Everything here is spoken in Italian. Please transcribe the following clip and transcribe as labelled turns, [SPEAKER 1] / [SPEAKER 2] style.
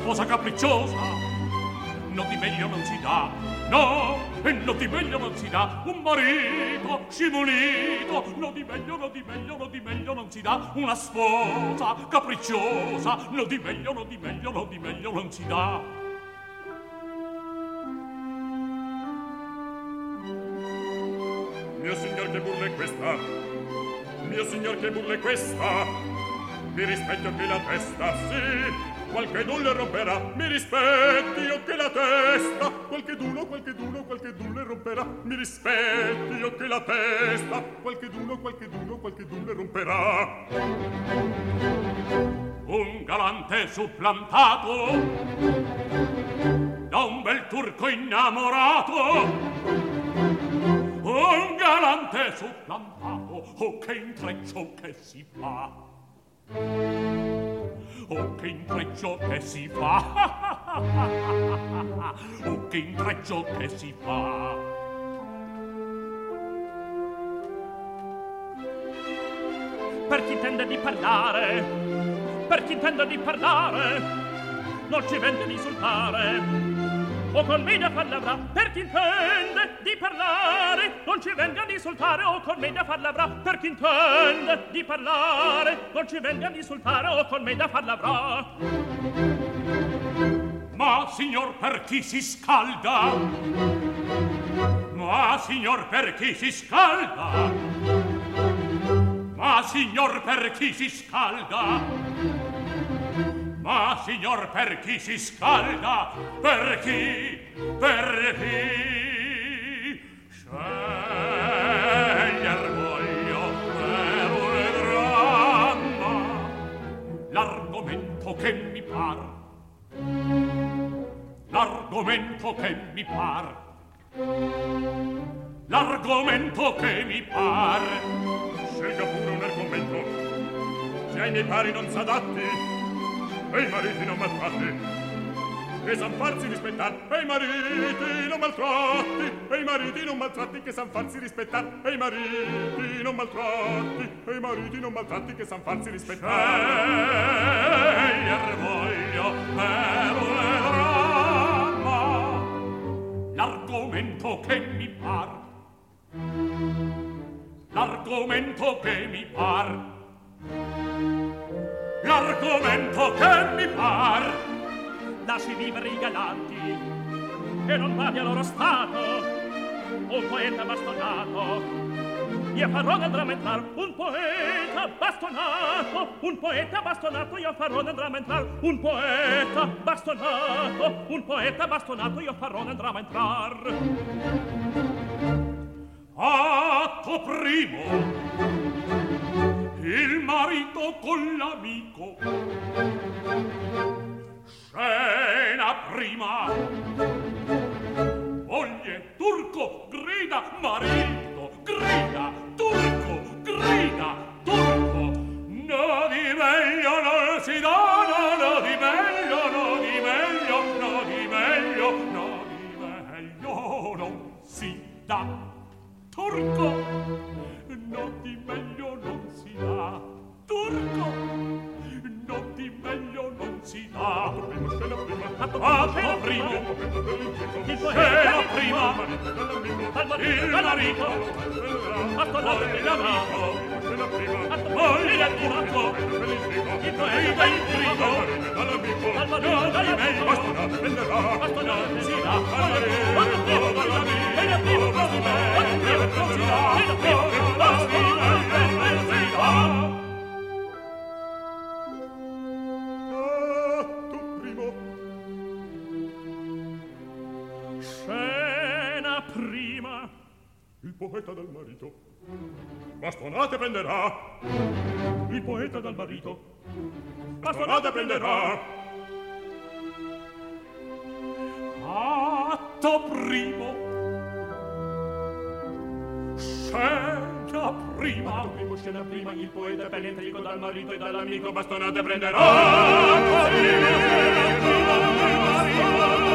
[SPEAKER 1] sposa capricciosa, no di meglio non si dà, no, e no di meglio non si dà, un marito scimunito, no di meglio, no di meglio, no di meglio non si dà, una sposa capricciosa, no di meglio, no di meglio, no di meglio non si dà.
[SPEAKER 2] Mio signor, che burla è questa? Mio signor, che burla è questa? Mi rispetto che la testa, sì, qualchedun le romperà. Mi rispetti io che la testa, qualcheduno le romperà. Mi rispetti io che la testa, qualcheduno le romperà.
[SPEAKER 1] Un galante supplantato da un bel turco innamorato. Un galante supplantato, oh che intreccio che si fa, oh che intreccio che si fa, oh che intreccio che si fa. Per chi intende di parlare, per chi intende di parlare, non ci vende di insultare, o con me da parlavrà. Per chi intende di parlare, non ci venga di insultare, o con me da parlavrà. Per chi intende di parlare, non ci venga di insultare, o con me da parlavrà. Ma signor, per chi si scalda? Ma signor, per chi si scalda? Ma signor, per chi si scalda? Ma signor, per chi si scalda? Per chi? Per chi? Sceglier voglio per un dramma l'argomento che mi par, l'argomento che mi par, l'argomento che mi par.
[SPEAKER 2] Scelga pure un argomento, se ai miei pari non s'adatti, e i mariti non maltratti, che san farsi rispettar, e i mariti non maltratti, e i mariti non maltratti, che san farsi rispettar, e i mariti non maltratti, e i mariti non maltratti, che san farsi rispettar.
[SPEAKER 1] Sceglier voglio per un dramma l'argomento che mi par, l'argomento che mi par, l'argomento che mi par. Lasci vivere i galanti e non vadi a loro stato, un poeta bastonato. Io farò nel dramma entrar un poeta bastonato, un poeta bastonato. Io farò nel dramma entrar un poeta bastonato, un poeta bastonato. Io farò nel dramma entrar. Atto primo, il marito con l'amico. Scena prima, moglie, turco, grida, marito, grida, turco, grida, turco. No di meglio non si dà, no di meglio, no di meglio, no di meglio, no di meglio non si dà. Turco, no di meglio non si dà. Turco, no di meglio non si dà. Atto primo, il poeta prima, il marito, bastonato dell'amico. Atto moglie del turco, il poeta il primo, al marito dell'amico. Bastonate si dà, atto primo dell'amico, e il primo non si dà, non si dà, il primo non si dà. Scena prima,
[SPEAKER 2] il poeta dal marito bastonate prenderà,
[SPEAKER 1] il poeta dal marito
[SPEAKER 2] bastonate prenderà.
[SPEAKER 1] Atto primo, scena prima,
[SPEAKER 2] atto primo, scena prima, il poeta penetrico dal marito e dall'amico bastonate prenderà.